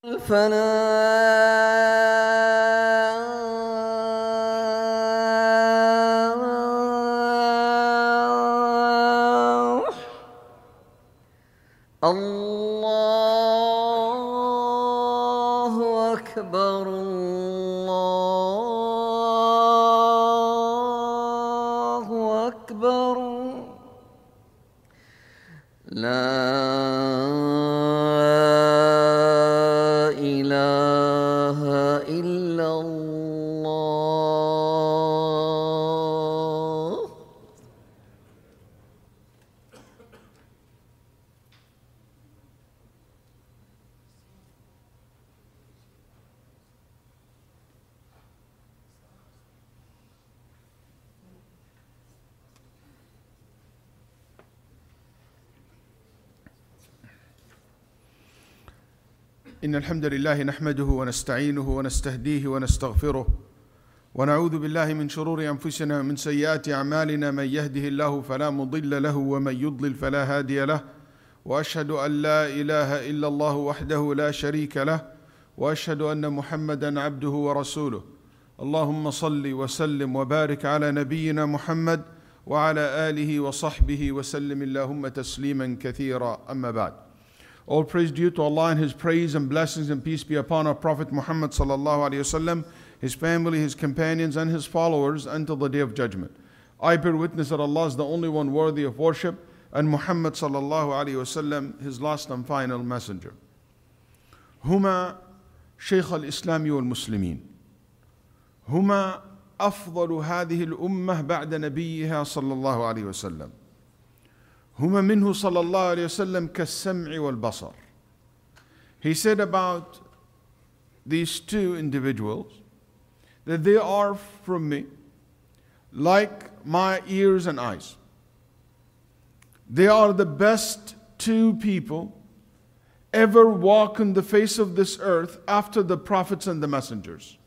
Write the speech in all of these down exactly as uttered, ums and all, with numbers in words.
الفلاح. الله أكبر الله أكبر لا إله إلا الله. إن الحمد لله نحمده ونستعينه ونستهديه ونستغفره ونعوذ بالله من شرور أنفسنا ومن سيئات أعمالنا. من يهده الله فلا مضل له ومن يضلل فلا هادي له، وأشهد أن لا إله إلا الله وحده لا شريك له، وأشهد أن محمدا عبده ورسوله. اللهم صل وسلم وبارك على نبينا محمد وعلى آله وصحبه وسلم اللهم تسليما كثيرا. أما بعد. All praise due to Allah, and His praise and blessings and peace be upon our Prophet Muhammad sallallahu alaihi wasallam, his family, his companions, and his followers until the day of judgment. I bear witness that Allah is the only one worthy of worship, and Muhammad sallallahu alaihi wasallam, his last and final messenger. هما شيخ الإسلام والمسلمين، هما أفضل هذه الأمة بعد نبيها صلى الله عليه وسلم، هما منه صلى الله عليه وسلم كالسمع والبصر. He said about these two individuals that they are from me like my ears and eyes. They are the best two people ever walk on the face of this earth after the prophets and the messengers.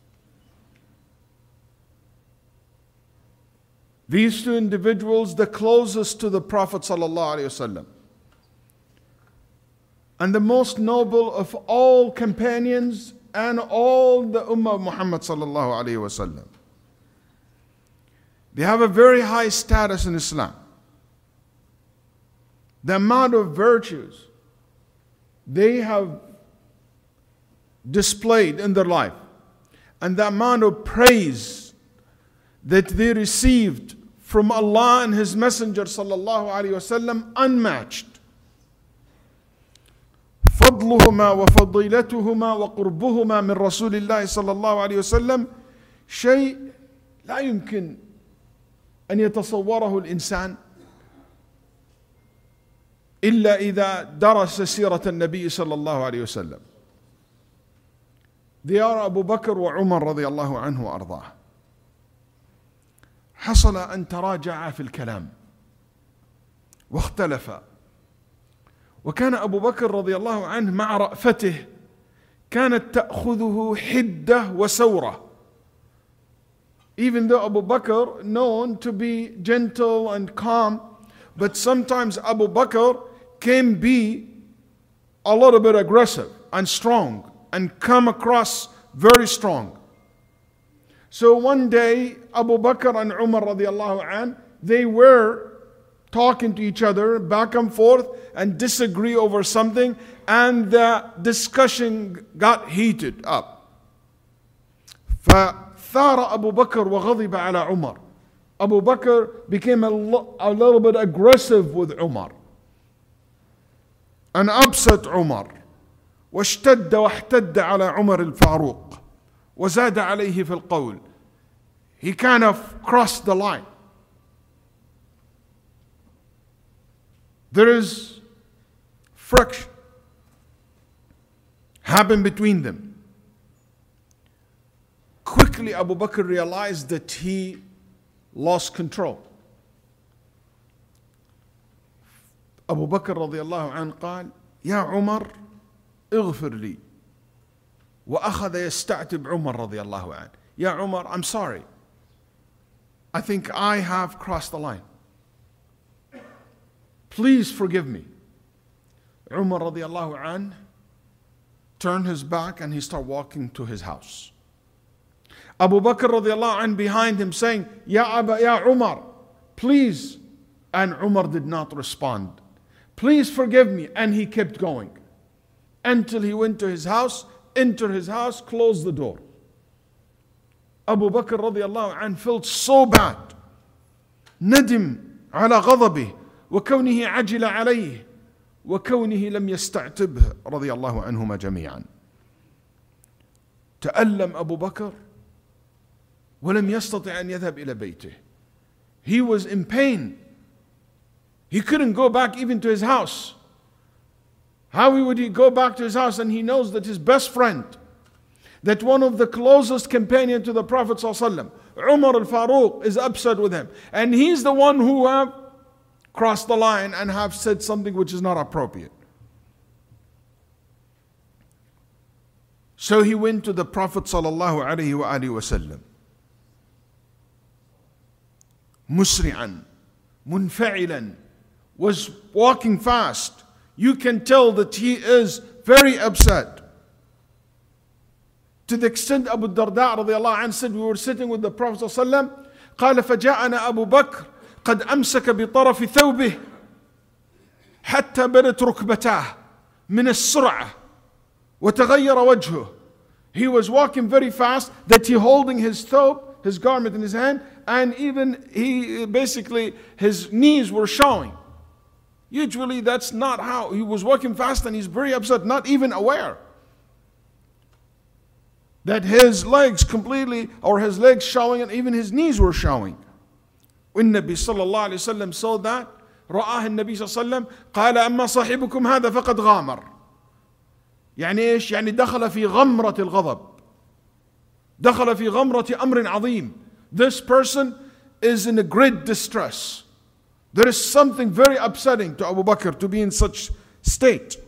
These two individuals, the closest to the Prophet sallallahu alaihi wasallam, and the most noble of all companions and all the Ummah of Muhammad sallallahu alaihi wasallam. They have a very high status in Islam. The amount of virtues they have displayed in their life, and the amount of praise that they received from Allah and His Messenger sallallahu alaihi wasallam, unmatched. فضلهما وفضيلتهما وقربهما من رسول الله صلى الله عليه وسلم شيء لا يمكن أن يتصوره الإنسان إلا إذا درس سيرة النبي صلى الله عليه وسلم. They are Abu Bakr wa Umar رضي الله عنه وأرضاه. حصل أن تراجعا في الكلام واختلفا، وكان أبو بكر رضي الله عنه مع رأفته كانت تأخذه حدة وسورة. Even though Abu Bakr known to be gentle and calm, but sometimes Abu Bakr can be a little bit aggressive and strong and come across very strong. So one day Abu Bakr and Umar radiallahu an, they were talking to each other back and forth and disagree over something, and the discussion got heated up. فثار أبو بكر وغضب على عمر. Abu Bakr became a, lo- a little bit aggressive with Umar and upset Umar. واشتد واحتد على عمر الفاروق وزاد عليه في القول. He kind of crossed the line. There is friction happened between them. Quickly Abu Bakr realized that he lost control. Abu Bakr رضي الله عنه قال يا عمر اغفر لي. وأخذ يستعتب عمر رضي الله عنه. يا عمر, I'm sorry. I think I have crossed the line. Please forgive me. Umar radiallahu anhu turned his back and he started walking to his house. Abu Bakr radiallahu anh behind him saying, Ya Aba, Ya Umar, please. And Umar did not respond. Please forgive me. And he kept going until he went to his house, entered his house, closed the door. Abu Bakr radiallahu anh felt so bad. ندم على غضبه وكونه عجل عليه وكونه لم يستعتبه رضي الله عنهما جميعا. تألم أبو بكر ولم يستطع أن يذهب إلى بيته. He was in pain. He couldn't go back even to his house. How would he go back to his house? And he knows that his best friend, that one of the closest companion to the Prophet ﷺ, Umar al-Faruq, is upset with him. And he's the one who have crossed the line and have said something which is not appropriate. So he went to the Prophet ﷺ, musri'an, munfa'ilan, was walking fast. You can tell that he is very upset. To the extent Abu Darda radiallahu anhu said, we were sitting with the Prophet صلى الله عليه وسلم, قال فجاءنا أبو بكر قد أمسك بطرف ثوبه حتى بدت ركبتاه من السرعة وتغير وجهه. He was walking very fast, that he holding his thobe, his garment in his hand, and even he basically his knees were showing. Usually that's not how he was walking fast, and he's very upset, not even aware that his legs completely, or his legs showing, and even his knees were showing. When Nabi sallallahu alayhi wasallam saw that, رآه النبي صلى الله عليه وسلم قال أما صاحبكم هذا فقد غامر. يعني إيش؟ يعني دخل في غمرة الغضب. دخل في غمرة أمر عظيم. This person is in a great distress. There is something very upsetting to Abu Bakr to be in such state.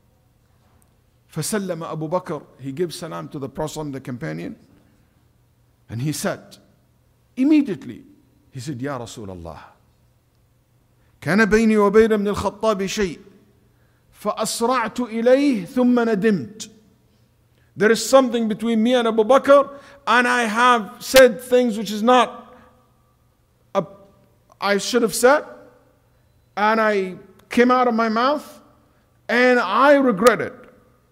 فسلم أبو بكر, he gives salam to the Prophet, the companion, and he said, immediately, he said, يا رسول الله, كان بيني وبين ابن الخطاب شيء فأسرعت إليه ثم ندمت. There is something between me and Abu Bakr, and I have said things which is not a, I should have said, and I came out of my mouth, and I regret it.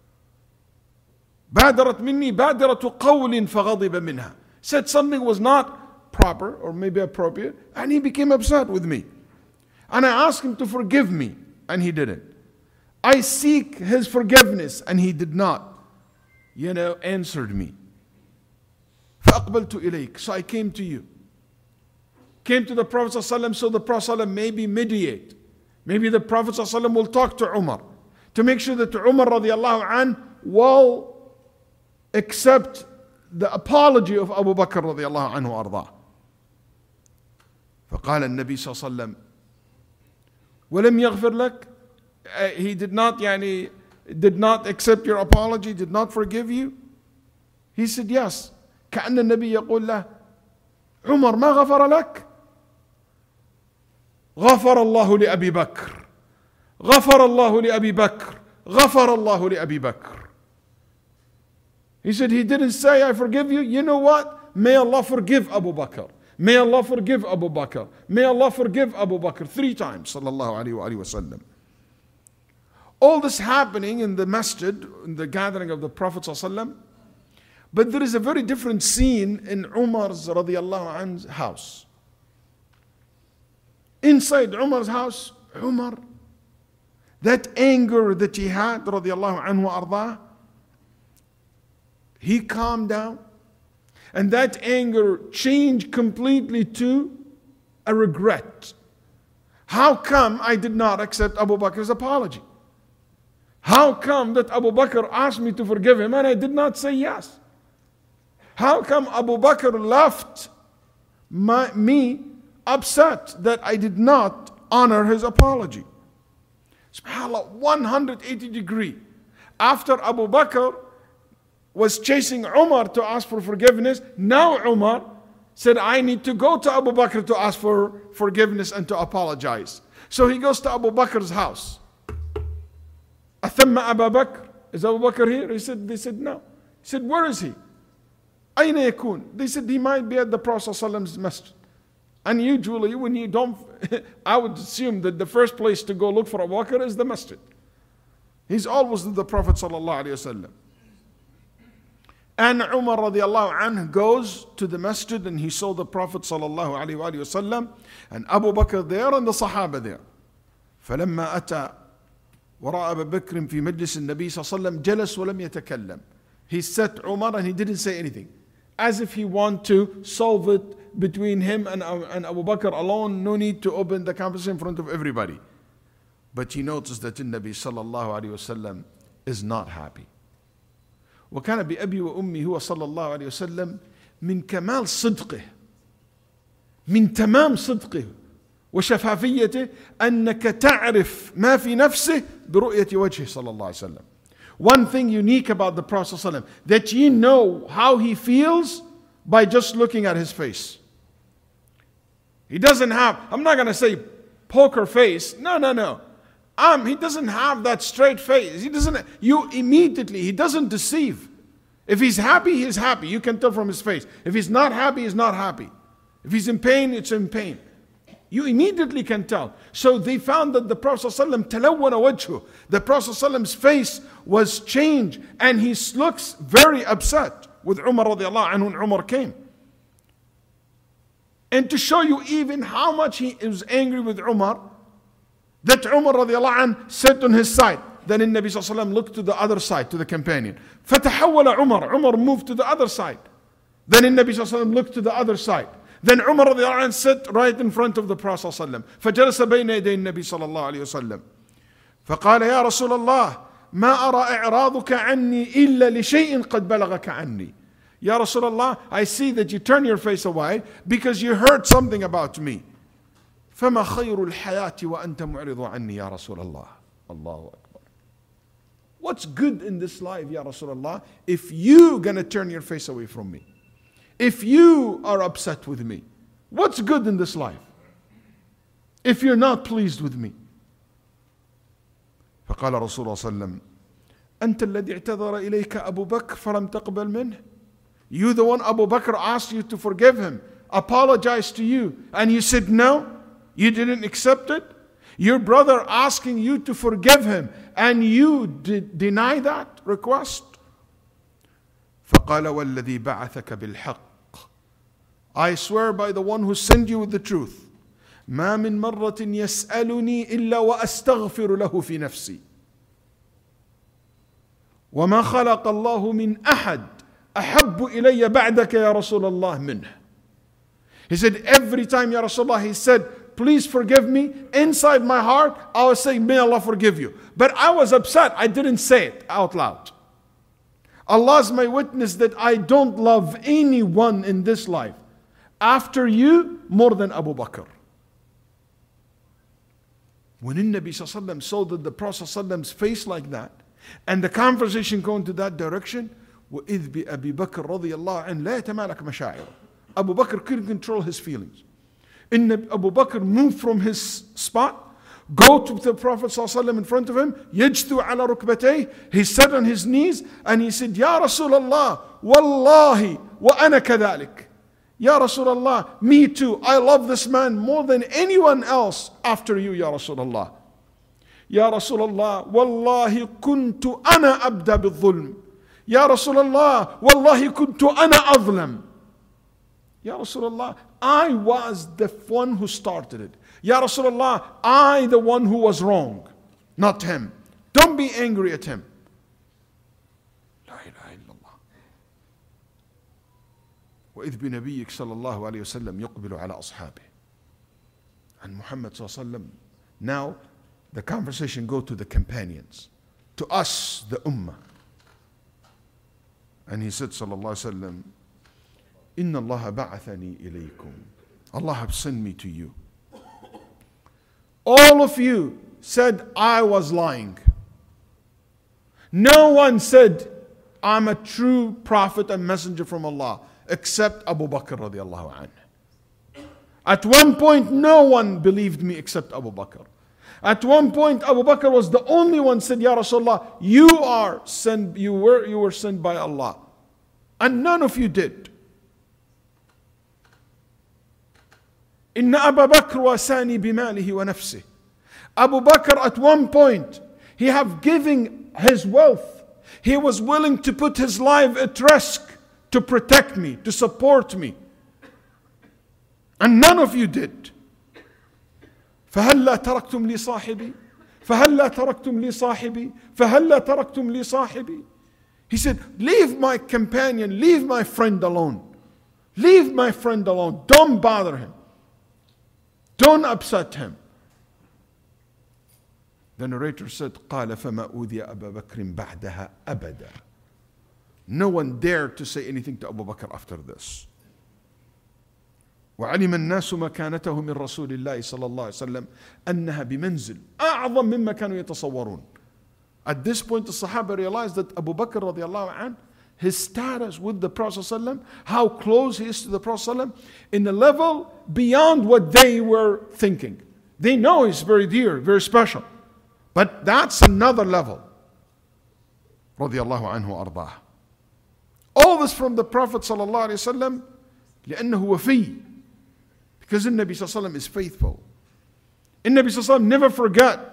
بادرت مني بادرة قول فغضب منها. Said something was not proper or maybe appropriate, and he became upset with me. And I asked him to forgive me, and he didn't. I seek his forgiveness, and he did not, you know, answered me. فأقبلت إليك. So I came to you. Came to the Prophet ﷺ, so the Prophet ﷺ maybe mediate. Maybe the Prophet ﷺ will talk to Umar to make sure that Umar radiallahu anh will accept the apology of Abu Bakr radiallahu anhu وأرضاه. فقال النبي صلى الله عليه وسلم ولم يغفر لك. He did not يعني did not accept your apology, did not forgive you. He said yes. كأن النبي يقول له عمر ما غفر لك. غفر الله لأبي بكر غفر الله لأبي بكر غفر الله لأبي بكر. He said, he didn't say, I forgive you. You know what? May Allah forgive Abu Bakr. May Allah forgive Abu Bakr. May Allah forgive Abu Bakr. Three times, sallallahu alayhi wa sallam. All this happening in the masjid, in the gathering of the Prophet sallallahu. But there is a very different scene in Umar's radiallahu anhu's house. Inside Umar's house, Umar, that anger that he had, radiallahu anhu wa ardah, he calmed down, and that anger changed completely to a regret. How come I did not accept Abu Bakr's apology? How come that Abu Bakr asked me to forgive him and I did not say yes? How come Abu Bakr left my, me upset that I did not honor his apology? SubhanAllah, one hundred eighty degree. After Abu Bakr was chasing Umar to ask for forgiveness, now Umar said, I need to go to Abu Bakr to ask for forgiveness and to apologize. So he goes to Abu Bakr's house. أثم أبا بكر. is Abu Bakr here? He said, they said, no. He said, where is he? أين يكون? They said, he might be at the Prophet ﷺ's masjid. And usually when you don't, I would assume that the first place to go look for Abu Bakr is the masjid. He's always with the Prophet ﷺ. And Umar radiallahu anhu goes to the masjid and he saw the Prophet sallallahu alaihi wasallam and Abu Bakr there and the Sahaba there. فلما أتى وراء أبا بكر في مجلس النبي صلى الله عليه وسلم جلس ولم يتكلم. He sat Umar and he didn't say anything. As if he want to solve it between him and, and Abu Bakr alone. No need to open the conversation in front of everybody. But he noticed that the Nabi sallallahu alaihi wasallam is not happy. وكان بأبي وأمي هو صلى الله عليه وسلم من كمال صدقه من تمام صدقه وشفافيته أنك تعرف ما في نفسه برؤية وجهه صلى الله عليه وسلم. One thing unique about the Prophet صلى الله عليه وسلم, that you know how he feels by just looking at his face. He doesn't have, I'm not going to say poker face, no, no, no. Um, he doesn't have that straight face. He doesn't, you immediately, he doesn't deceive. If he's happy, he's happy. You can tell from his face. If he's not happy, he's not happy. If he's in pain, it's in pain. You immediately can tell. So they found that the Prophet ﷺ تلون وجهه. The Prophet ﷺ's face was changed and he looks very upset with Umar radiallahu anhu when Umar came. And to show you even how much he was angry with Umar, that Umar radiallahu anh sat on his side. Then the Nabi sallallahu alayhi wa sallam looked to the other side, to the companion. فَتَحَوَّلَ Umar. Umar moved to the other side. Then the Nabi sallallahu alayhi wa sallam looked to the other side. Then Umar radiallahu anh sat right in front of the Prophet sallallahu alayhi wa sallam. فَجَلَسَ بَيْنَ يَدَيْ النَّبِي صلى الله عليه وسلم. فقال يا رسول الله ما أرى إعراضك عني إلا لشيء قد بلغك عني. Ya Rasulullah, I see that you turn your face away because you heard something about me. فما خير الحياة وأنت معرض عني يا رسول الله. الله أكبر. What's good in this life, Ya Rasulullah, if you gonna turn your face away from me? If you are upset with me? What's good in this life? If you're not pleased with me? فقال رسول الله صلى الله عليه وسلم أنت الذي اعتذر إليك أبو بكر فلم تقبل منه. You the one Abu Bakr asked you to forgive him, apologized to you, and you said no? You didn't accept it? Your brother asking you to forgive him, and you did deny that request? فقال والذي بعثك بالحق. I swear by the one who sent you with the truth. ما من مرة يسألني إلا وأستغفر له في نفسي. وما خلق الله من أحد أحب إلي بعدك يا رسول الله منه. He said every time Ya Rasulullah he said please forgive me, inside my heart I was saying may Allah forgive you, but I was upset, I didn't say it out loud. Allah is my witness that I don't love anyone in this life after you more than Abu Bakr. When the Nabi Sallallahu Alaihi Wasallam saw that the Prophet Sallallahu Alaihi Wasallam's face like that and the conversation going to that direction, وَإِذْ بِأَبِي بَكْرٍ رَضِيَ اللَّهُ عَنْهُ لَا يَتَمَالَكَ مَشَاعِرُهُ. Abu Bakr couldn't control his feelings. And Abu Bakr moved from his spot, go to the Prophet ﷺ in front of him, يَجْثُ عَلَى رُكْبَتَيْهِ. He sat on his knees and he said, Ya Rasulullah, Wallahi wa ana kadhalik. Ya Rasulullah, me too. I love this man more than anyone else after you, Ya Rasulullah. Ya Rasulullah, Wallahi kuntu ana abda bil-dhulm. Ya Rasulullah, Wallahi kuntu ana azlam. Ya Rasulullah, I was the one who started it. Ya Rasulullah, I the one who was wrong, not him. Don't be angry at him. La ilaha illallah. وإذ بنبيك صلى الله عليه وسلم يقبل على أصحابه. And Muhammad صلى الله عليه وسلم, now the conversation go to the companions, to us, the ummah. And he said صلى الله عليه وسلم, إن الله بعثني إليكم. Allah have sent me to you. All of you said I was lying. No one said I'm a true prophet and messenger from Allah except Abu Bakr radiallahu anhu. At one point no one believed me except Abu Bakr. At one point, Abu Bakr was the only one said, Ya Rasulullah, you are sent, you were, you were sent by Allah. And none of you did. إن أبا بكر وساني بماله ونفسه. Abu Bakr at one point, he have given his wealth. He was willing to put his life at risk to protect me, to support me. And none of you did. فهلا تركتم لي صاحبي فهلا تركتم لي صاحبي فهلا تركتم لي صاحبي. He said, leave my companion, leave my friend alone. Leave my friend alone. Don't bother him. Don't upset him. The narrator said, قال فما أوذي أبا بكر بعدها أبدا. No one dared to say anything to Abu Bakr after this. وعلم الناس مكانته من رسول الله صلى الله عليه وسلم أنها بمنزل أعظم مما كانوا يتصورون. At this point, the Sahaba realized that Abu Bakr radiallahu anh, his status with the Prophet ﷺ, how close he is to the Prophet ﷺ, in a level beyond what they were thinking. They know he's very dear, very special. But that's another level. Radiallahu anhu ardah. All this from the Prophet sallallahu alaihi wasallam, لأنه وفي. Because the Nabi sallallahu alaihi wasallam is faithful. The Nabi sallallahu alaihi wasallam never forgot.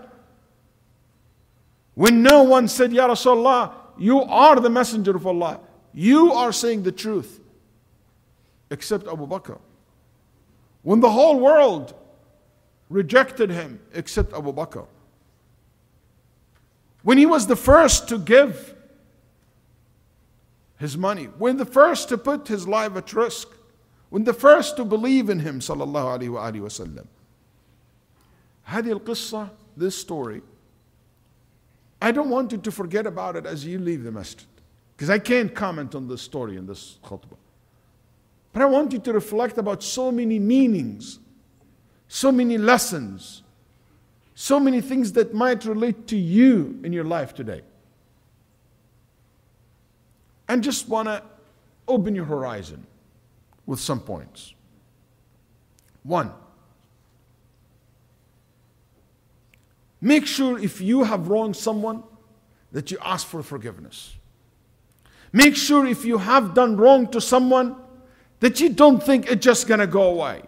When no one said, Ya Rasulullah, you are the messenger of Allah. You are saying the truth. Except Abu Bakr. When the whole world rejected him, except Abu Bakr. When he was the first to give his money, when the first to put his life at risk, when the first to believe in him, sallallahu alayhi wa alihi wa sallam. هذه القصة, this story, I don't want you to forget about it as you leave the masjid. Because I can't comment on this story in this khutbah. But I want you to reflect about so many meanings, so many lessons, so many things that might relate to you in your life today. And just want to open your horizon with some points. One, make sure if you have wronged someone that you ask for forgiveness. Make sure if you have done wrong to someone that you don't think it's just going to go away.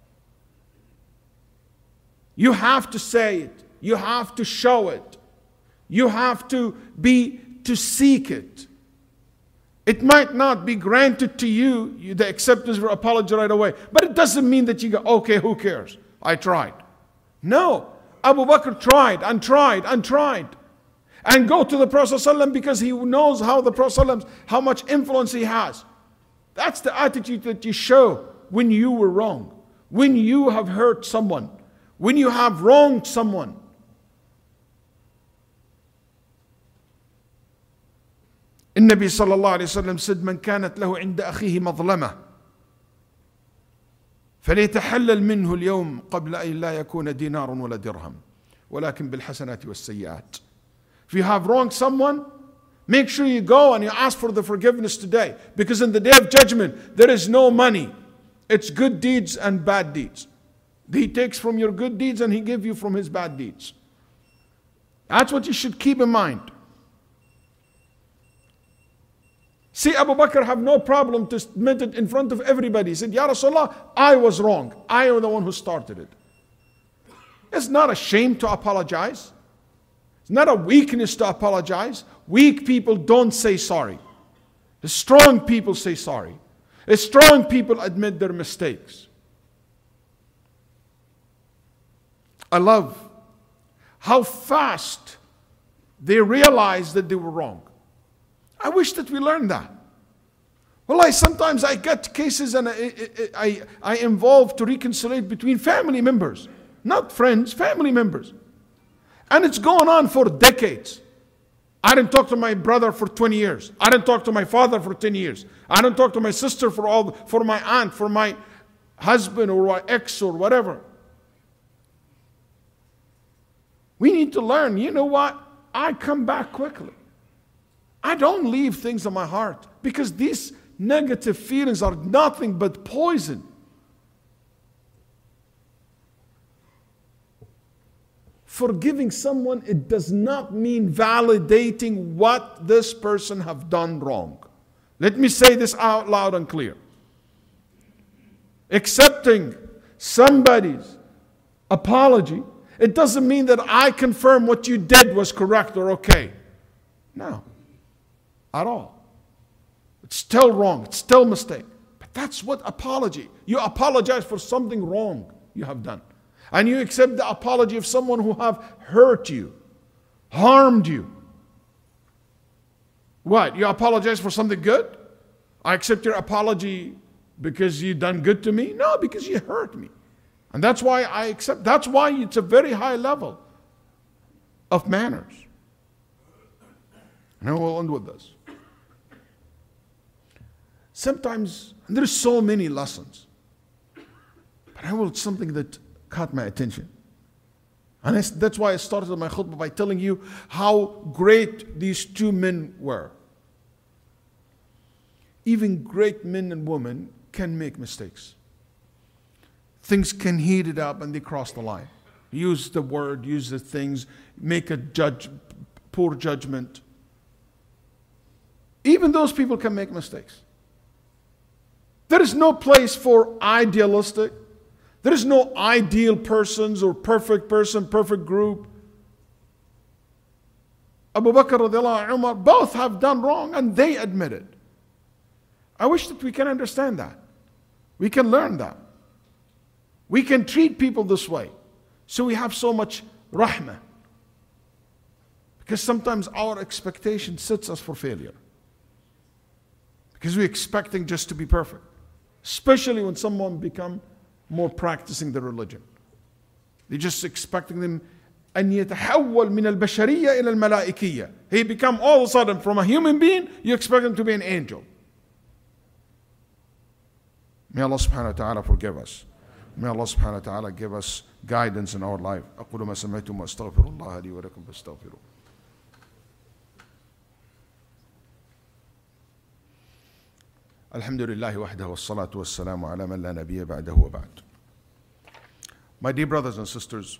You have to say it. You have to show it. You have to be, to seek it. It might not be granted to you, you the acceptance for apology right away. But it doesn't mean that you go, okay, who cares? I tried. No. Abu Bakr tried and tried and tried. And go to the Prophet ﷺ because he knows how the Prophet ﷺ, how much influence he has. That's the attitude that you show when you were wrong. When you have hurt someone. When you have wronged someone. النبي صلى الله عليه وسلم said من كانت له عند أخيه مظلمة فليتحلل منه اليوم قبل أن لا يكون دينار ولا درهم ولكن بالحسنات والسيئات. If you have wronged someone, make sure you go and you ask for the forgiveness today. Because in the day of judgment, there is no money. It's good deeds and bad deeds. He takes from your good deeds and he gives you from his bad deeds. That's what you should keep in mind. See, Abu Bakr have no problem to admit it in front of everybody. He said, Ya Rasulullah, I was wrong. I am the one who started it. It's not a shame to apologize. It's not a weakness to apologize. Weak people don't say sorry. The strong people say sorry. The strong people admit their mistakes. I love how fast they realized that they were wrong. I wish that we learned that. Well, I sometimes I get cases and I, I, I involve to reconcile between family members, not friends, family members. And it's going on for decades. I didn't talk to my brother for twenty years. I didn't talk to my father for ten years. I didn't talk to my sister for all, for my aunt, for my husband or my ex or whatever. We need to learn, you know what? I come back quickly. I don't leave things in my heart because these negative feelings are nothing but poison. forgiving someone, it does not mean validating what this person have done wrong. Let me say this out loud and clear. Accepting somebody's apology, it doesn't mean that I confirm what you did was correct or okay. No, at all. It's still wrong. It's still a mistake. But that's what apology. You apologize for something wrong you have done. And you accept the apology of someone who have hurt you, harmed you. What? You apologize for something good? I accept your apology because you done good to me? No, because you hurt me. And that's why I accept. That's why it's a very high level of manners. And I will end with this. Sometimes, and there's so many lessons, but I will something that caught my attention. And I, that's why I started my khutbah by telling you how great these two men were. Even great men and women can make mistakes. Things can heat it up and they cross the line. Use the word, use the things, make a judge, poor judgment. Even those people can make mistakes. There is no place for idealistic. There is no ideal persons or perfect person, perfect group. Abu Bakr radiallahu anhu, Umar, both have done wrong and they admit it. I wish that we can understand that. We can learn that. We can treat people this way. So we have so much rahmah. Because sometimes our expectation sets us for failure. Because we're expecting just to be perfect. Especially when someone become more practicing the religion. They're just expecting them أن يتحول من البشرية إلى الملائكية. He become all of a sudden from a human being, you expect him to be an angel. May Allah subhanahu wa ta'ala forgive us. May Allah subhanahu wa ta'ala give us guidance in our life. أقول ما سمعتم وأستغفر الله لي ولكم فاستغفروه. الحمد لله وحده والصلاة والسلام على من لا نبي بعده وبعد. My dear brothers and sisters,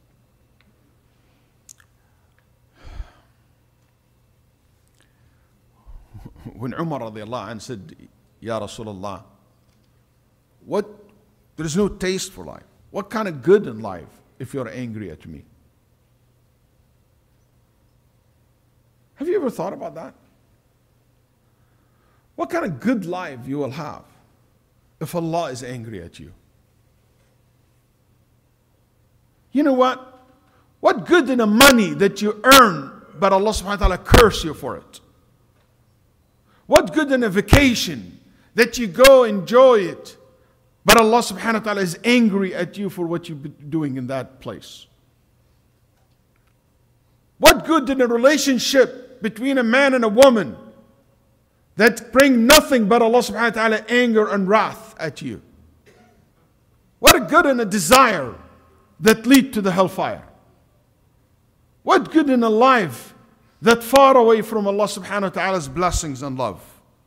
when Umar radiallahu anh said, Ya Rasulullah, what, there is no taste for life. What kind of good in life if you're angry at me? Have you ever thought about that? What kind of good life you will have if Allah is angry at you? You know what? What good in the money that you earn, but Allah subhanahu wa ta'ala curse you for it? What good in a vacation that you go enjoy it, but Allah subhanahu wa ta'ala is angry at you for what you've been doing in that place? What good in a relationship between a man and a woman that bring nothing but Allah subhanahu wa ta'ala anger and wrath at you? What a good in a desire that lead to the hellfire? What good in a life that far away from Allah subhanahu wa ta'ala's blessings and love?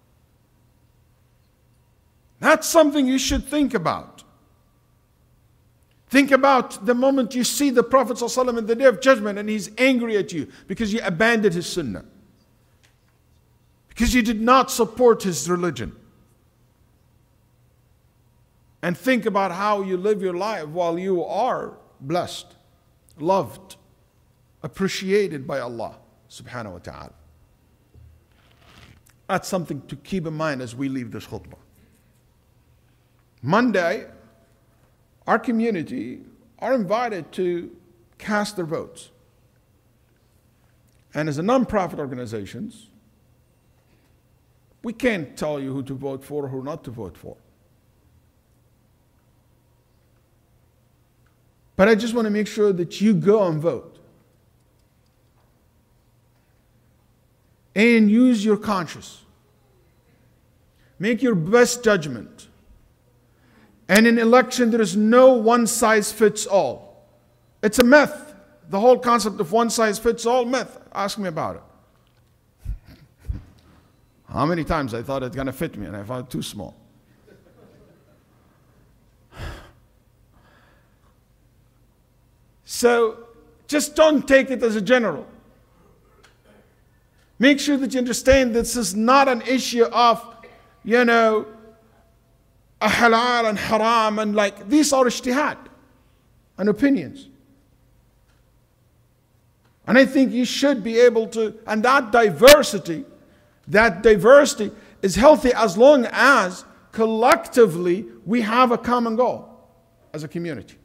That's something you should think about. Think about the moment you see the Prophet ﷺ in the day of judgment and he's angry at you because you abandoned his sunnah. Because you did not support his religion. And think about how you live your life while you are blessed, loved, appreciated by Allah subhanahu wa ta'ala. That's something to keep in mind as we leave this khutbah. Monday, our community are invited to cast their votes. And as a non-profit organizations, we can't tell you who to vote for or who not to vote for. But I just want to make sure that you go and vote. And use your conscience. Make your best judgment. And in election, there is no one size fits all. It's a myth. The whole concept of one size fits all, myth. Ask me about it. How many times I thought it's going to fit me and I found it too small. So Just don't take it as a general. Make sure that you understand this is not an issue of, you know, a halal and haram, and like, these are ijtihad and opinions. And I think you should be able to, and that diversity, that diversity is healthy as long as collectively we have a common goal as a community.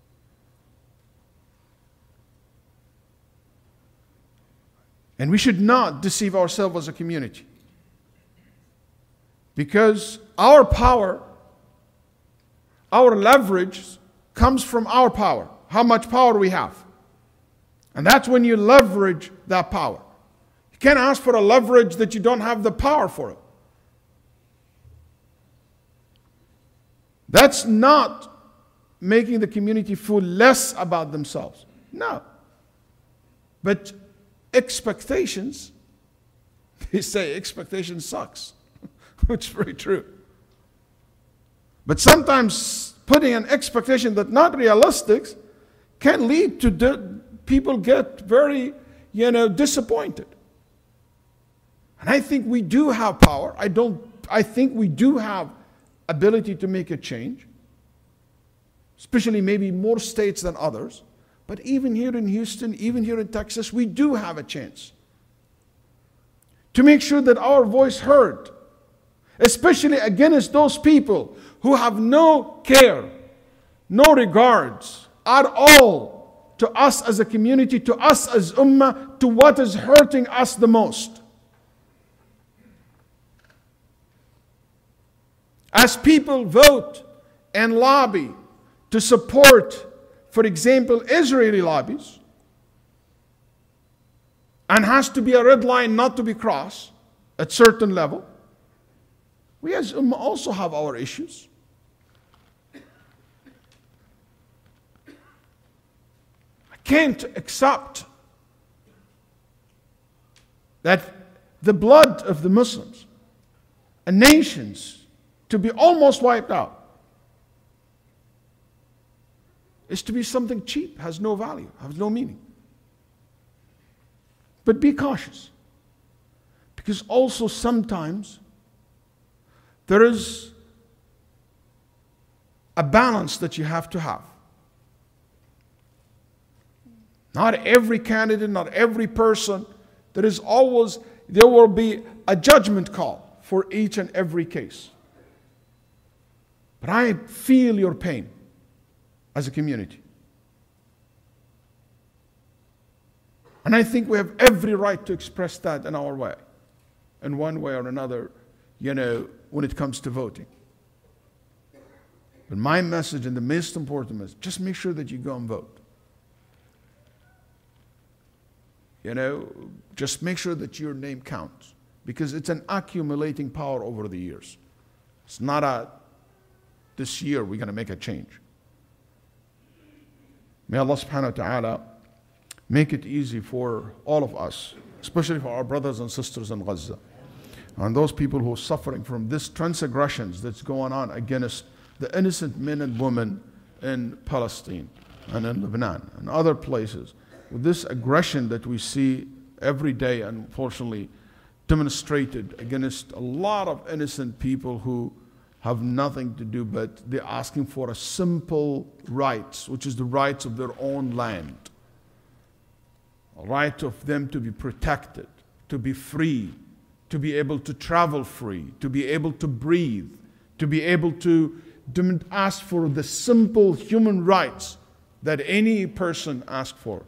And we should not deceive ourselves as a community. Because our power, our leverage comes from our power. How much power we have. And that's when you leverage that power. You can't ask for a leverage that you don't have the power for it. That's not making the community feel less about themselves. No. But expectations, they say expectation sucks, which is very true. But sometimes putting an expectation that's not realistic can lead to di- people get very, you know, disappointed. And I think we do have power. I don't. I think we do have ability to make a change, especially maybe more states than others. But even here in Houston, even here in Texas, we do have a chance to make sure that our voice heard, especially against those people who have no care, no regards at all to us as a community, to us as ummah, to what is hurting us the most. As people vote and lobby to support, for example, Israeli lobbies, and has to be a red line not to be crossed at certain level, we as Ummah also have our issues. I can't accept that the blood of the Muslims and nations to be almost wiped out is to be something cheap, has no value, has no meaning. But be cautious, because also sometimes there is a balance that you have to have. Not every candidate, not every person, there is always, there will be a judgment call for each and every case. But I feel your pain as a community. And I think we have every right to express that in our way, in one way or another, you know, when it comes to voting. But my message, and the most important message, just make sure that you go and vote. You know, just make sure that your name counts, because it's an accumulating power over the years. It's not a, this year we're going to make a change. May Allah subhanahu wa ta'ala make it easy for all of us, especially for our brothers and sisters in Gaza, and those people who are suffering from this transgressions that's going on against the innocent men and women in Palestine and in Lebanon and other places. With this aggression that we see every day, unfortunately, demonstrated against a lot of innocent people who have nothing to do, but they're asking for a simple rights, which is the rights of their own land. A right of them to be protected, to be free, to be able to travel free, to be able to breathe, to be able to ask for the simple human rights that any person asks for.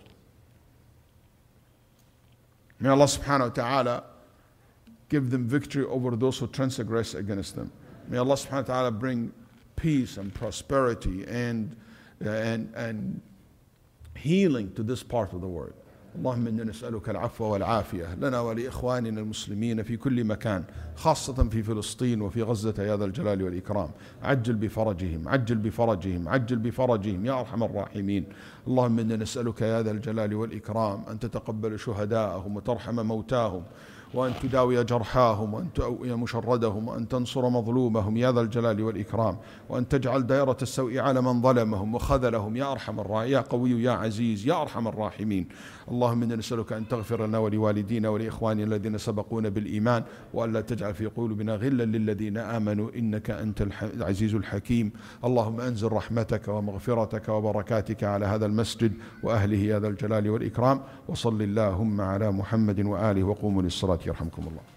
May Allah subhanahu wa ta'ala give them victory over those who transgress against them. May Allah subhanahu wa ta'ala bring peace and prosperity and, and, and healing to this part of the world. اللهم إنا نسألك العفو والعافية لنا ولإخواننا المسلمين في كل مكان، خاصة في فلسطين وفي غزة يا ذا الجلال والإكرام. عجل بفرجهم عجل بفرجهم عجل بفرجهم يا أرحم الراحمين. اللهم إنا نسألك يا ذا الجلال والإكرام أن تتقبل شهداءهم وترحم موتاهم وأن تداوي جرحاهم، وأن تؤوي مشردهم، وأن تنصر مظلومهم يا ذا الجلال والإكرام، وأن تجعل دائرة السوء على من ظلمهم وخذلهم يا أرحم الراحمين، يا قوي يا عزيز يا أرحم الراحمين. اللهم إنا نسألك أن تغفر لنا ولوالدينا ولإخواننا الذين سبقونا بالإيمان، وأن لا تجعل في قلوبنا غلا للذين آمنوا إنك أنت العزيز الحكيم. اللهم أنزل رحمتك ومغفرتك وبركاتك على هذا المسجد وأهله يا ذا الجلال والإكرام. وصل اللهم على محمد وآله وقوموا للصلاة يرحمكم الله.